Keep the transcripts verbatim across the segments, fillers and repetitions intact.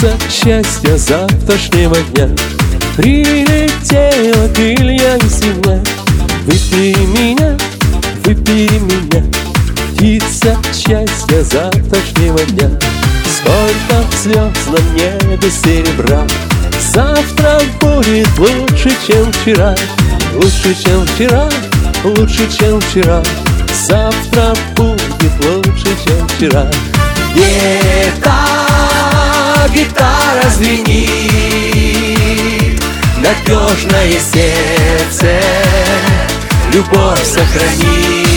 птица счастья завтрашнего дня. Прилетела крылья и семья. Выбери меня, выбери меня, птица счастья завтрашнего дня. Сколько звезд на небе серебра, завтра будет лучше, чем вчера. Лучше, чем вчера, лучше, чем вчера. Завтра будет лучше, чем вчера. Где-то гитара звенит, надежное сердце любовь сохрани.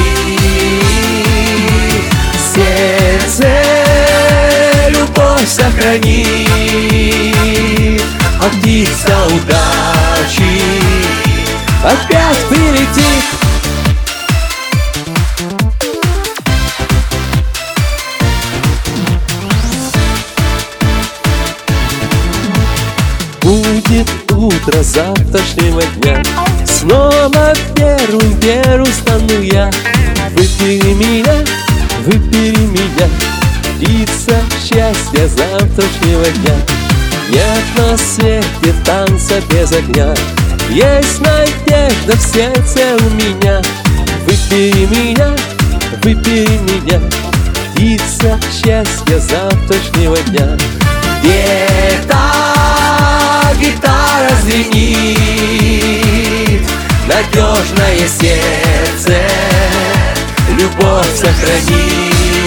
Сердце любовь сохрани, а птица удачи опять прилетит. Будет утро завтрашнего дня, снова первым первым стану я. Выбери меня, выбери меня, птица счастья завтрашнего дня. Нет на свете танца без огня, есть надежда в сердце у меня. Выбери меня, выбери меня, птица счастья завтрашнего дня. Где-то гитара звенит, надежное сердце любовь сохрани.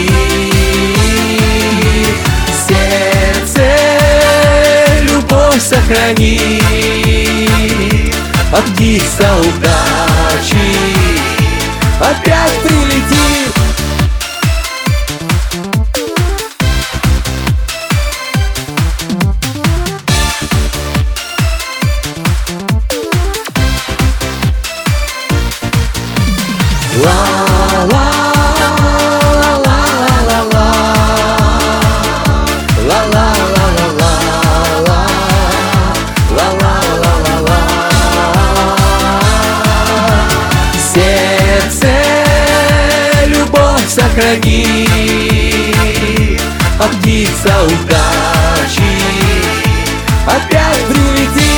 Сердце любовь сохрани, а птица удачи опять прилетит. Сохрани, а птица удачи опять прилетит.